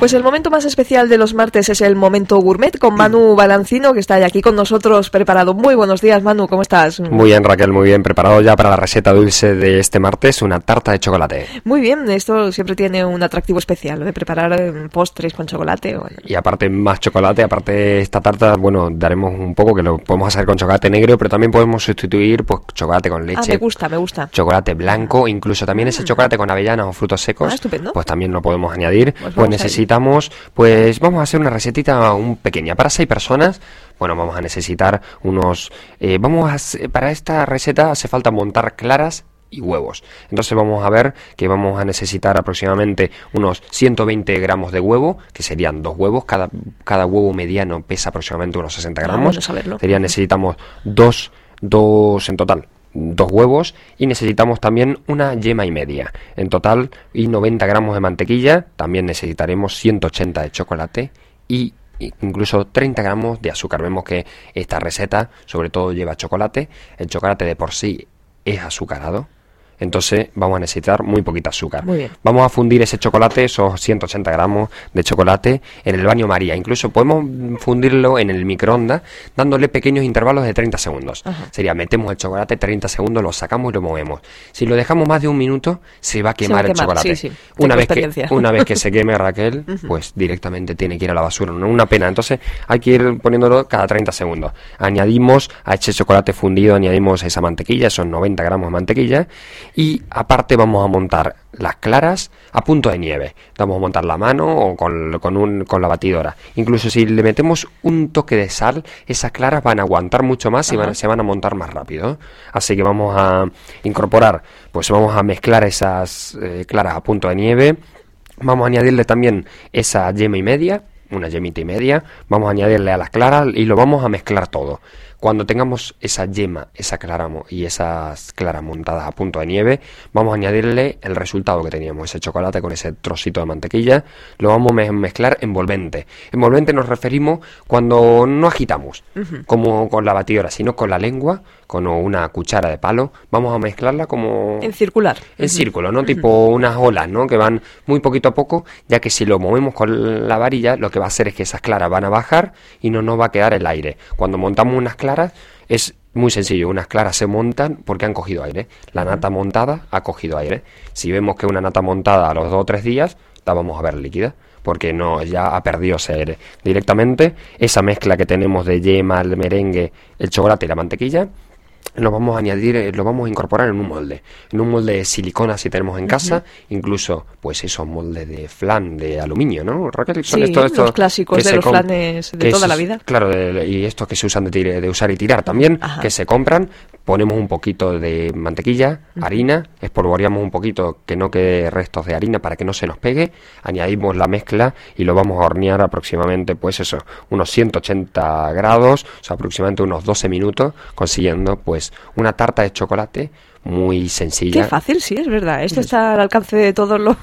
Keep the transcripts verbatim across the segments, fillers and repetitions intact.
Pues el momento más especial de los martes es el momento gourmet con Manu Balancino, que está aquí con nosotros preparado. Muy buenos días, Manu, ¿cómo estás? Muy bien, Raquel, muy bien. Preparado ya para la receta dulce de este martes, una tarta de chocolate. Muy bien, esto siempre tiene un atractivo especial, de preparar postres con chocolate. Bueno. Y aparte más chocolate, aparte esta tarta, bueno, daremos un poco que lo podemos hacer con chocolate negro, pero también podemos sustituir pues chocolate con leche. Ah, me gusta, me gusta. Chocolate blanco, incluso también ese chocolate con avellanas o frutos secos. Ah, estupendo. Pues también lo podemos añadir. Pues, pues necesitamos, pues vamos a hacer una recetita un pequeña para seis personas. Bueno, vamos a necesitar unos, eh, vamos a, para esta receta hace falta montar claras y huevos. Entonces vamos a ver que vamos a necesitar aproximadamente unos ciento veinte gramos de huevo, que serían dos huevos. Cada, cada huevo mediano pesa aproximadamente unos sesenta gramos. Ah, bueno saberlo. Sería, necesitamos dos, dos en total. Dos huevos y necesitamos también una yema y media en total y noventa gramos de mantequilla. También necesitaremos ciento ochenta de chocolate y incluso treinta gramos de azúcar. Vemos que esta receta sobre todo lleva chocolate. El chocolate de por sí es azucarado, entonces vamos a necesitar muy poquita azúcar. Muy bien. Vamos a fundir ese chocolate, esos ciento ochenta gramos de chocolate, en el baño María. Incluso podemos fundirlo en el microondas dándole pequeños intervalos de treinta segundos. Ajá. Sería, metemos el chocolate treinta segundos, lo sacamos y lo movemos. Si lo dejamos más de un minuto, se va a quemar, va a quemar el chocolate. Sí, sí. Una vez, que, una vez que se queme, Raquel, uh-huh. pues directamente tiene que ir a la basura. No, una pena. Entonces hay que ir poniéndolo cada treinta segundos. Añadimos a ese chocolate fundido, añadimos esa mantequilla, esos noventa gramos de mantequilla. Y aparte vamos a montar las claras a punto de nieve. Vamos a montar la mano o con, con, un, con la batidora. Incluso si le metemos un toque de sal, esas claras van a aguantar mucho más y van, se van a montar más rápido. Así que vamos a incorporar, pues vamos a mezclar esas eh, claras a punto de nieve. Vamos a añadirle también esa yema y media, una yemita y media. Vamos a añadirle a las claras y lo vamos a mezclar todo. Cuando tengamos esa yema, esa clara y esas claras montadas a punto de nieve, vamos a añadirle el resultado que teníamos, ese chocolate con ese trocito de mantequilla. Lo vamos a mezclar envolvente. Envolvente nos referimos cuando no agitamos, uh-huh. como con la batidora, sino con la lengua, con una cuchara de palo. Vamos a mezclarla como... En circular. En uh-huh. círculo, ¿no? Uh-huh. Tipo unas olas, ¿no? Que van muy poquito a poco, ya que si lo movemos con la varilla, lo que va a hacer es que esas claras van a bajar y no nos va a quedar el aire. Cuando montamos unas claras, es muy sencillo, unas claras se montan porque han cogido aire. La nata montada ha cogido aire. Si vemos que una nata montada a los dos o tres días, la vamos a ver líquida, porque no, ya ha perdido ese aire. Directamente, esa mezcla que tenemos de yema, el merengue, el chocolate y la mantequilla, lo vamos a añadir, lo vamos a incorporar en un molde, en un molde de silicona si tenemos en casa, uh-huh. incluso pues esos moldes de flan de aluminio, ¿no, Raquel? Son sí, estos, estos los clásicos de los com- flanes de toda es, la vida. Claro, de, y estos que se usan de, tire, de usar y tirar también, Ajá. que se compran. Ponemos un poquito de mantequilla, uh-huh. harina, espolvoreamos un poquito que no quede restos de harina para que no se nos pegue, añadimos la mezcla y lo vamos a hornear aproximadamente, pues eso, unos ciento ochenta grados, o sea, aproximadamente unos doce minutos, consiguiendo pues una tarta de chocolate muy sencilla. Qué fácil, sí, es verdad. Esto está al alcance de todos los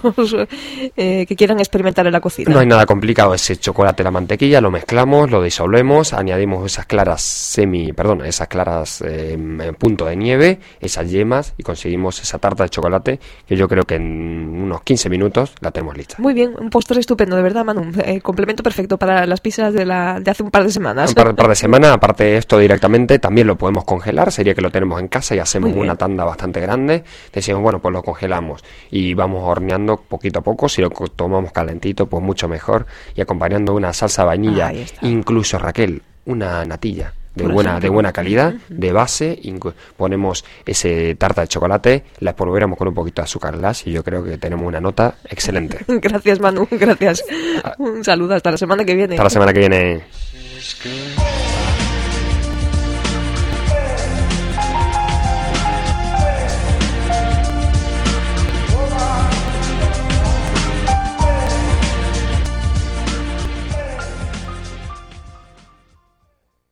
eh, que quieran experimentar en la cocina. No hay nada complicado. Ese chocolate, la mantequilla, lo mezclamos, lo disolvemos, añadimos esas claras semi, perdón, esas claras eh, en punto de nieve, esas yemas y conseguimos esa tarta de chocolate que yo creo que en unos quince minutos la tenemos lista. Muy bien, un postre estupendo, de verdad, Manu. Eh, complemento perfecto para las pizzas de, la, de hace un par de semanas. Un par, par de semanas, aparte de esto directamente, también lo podemos congelar. Sería que lo tenemos en casa y hacemos una tanda bastante grande, decimos, bueno, pues lo congelamos y vamos horneando poquito a poco. Si lo tomamos calentito, pues mucho mejor, y acompañando una salsa vainilla, incluso, Raquel, una natilla de buena ejemplo. de buena calidad, de base, inc- ponemos ese tarta de chocolate, la espolvoreamos con un poquito de azúcar glass y yo creo que tenemos una nota excelente. Gracias, Manu, gracias. Un saludo, hasta la semana que viene. Hasta la semana que viene.